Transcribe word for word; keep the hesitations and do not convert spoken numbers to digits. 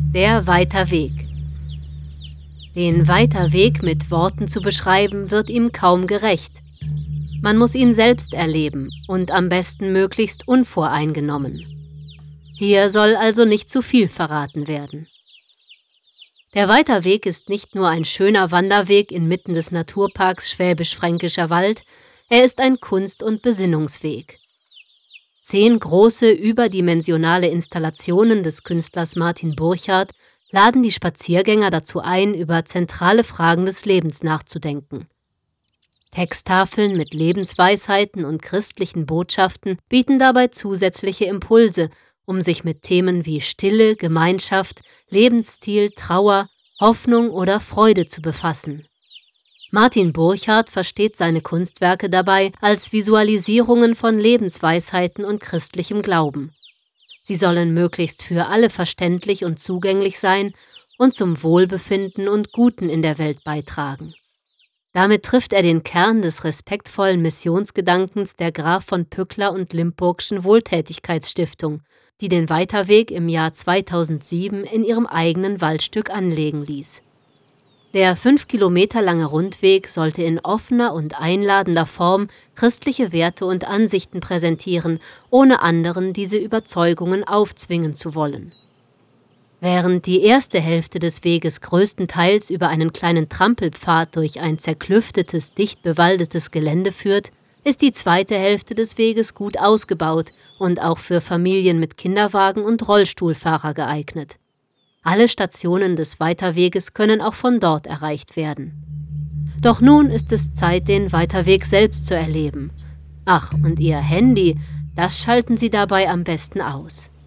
Der Weiter Weg. Den Weiter Weg mit Worten zu beschreiben, wird ihm kaum gerecht. Man muss ihn selbst erleben und am besten möglichst unvoreingenommen. Hier soll also nicht zu viel verraten werden. Der Weiter Weg ist nicht nur ein schöner Wanderweg inmitten des Naturparks Schwäbisch-Fränkischer Wald, er ist ein Kunst- und Besinnungsweg. Zehn große, überdimensionale Installationen des Künstlers Martin Burchardt laden die Spaziergänger dazu ein, über zentrale Fragen des Lebens nachzudenken. Texttafeln mit Lebensweisheiten und christlichen Botschaften bieten dabei zusätzliche Impulse, um sich mit Themen wie Stille, Gemeinschaft, Lebensstil, Trauer, Hoffnung oder Freude zu befassen. Martin Burchardt versteht seine Kunstwerke dabei als Visualisierungen von Lebensweisheiten und christlichem Glauben. Sie sollen möglichst für alle verständlich und zugänglich sein und zum Wohlbefinden und Guten in der Welt beitragen. Damit trifft er den Kern des respektvollen Missionsgedankens der Graf von Pückler und Limpurgschen Wohltätigkeitsstiftung, die den Weiter Weg im Jahr zweitausendsieben in ihrem eigenen Waldstück anlegen ließ. Der fünf Kilometer lange Rundweg sollte in offener und einladender Form christliche Werte und Ansichten präsentieren, ohne anderen diese Überzeugungen aufzwingen zu wollen. Während die erste Hälfte des Weges größtenteils über einen kleinen Trampelpfad durch ein zerklüftetes, dicht bewaldetes Gelände führt, ist die zweite Hälfte des Weges gut ausgebaut und auch für Familien mit Kinderwagen und Rollstuhlfahrer geeignet. Alle Stationen des Weiterweges können auch von dort erreicht werden. Doch nun ist es Zeit, den Weiterweg selbst zu erleben. Ach, und Ihr Handy, das schalten Sie dabei am besten aus.